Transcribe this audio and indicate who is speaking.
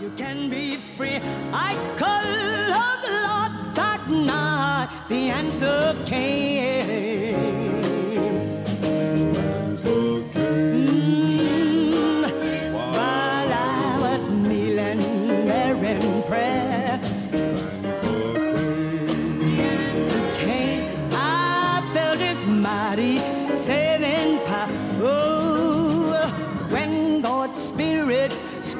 Speaker 1: you can be free. I called on the Lord that night, the answer came. While I was kneeling there in prayer, the answer came. I felt it mighty. Say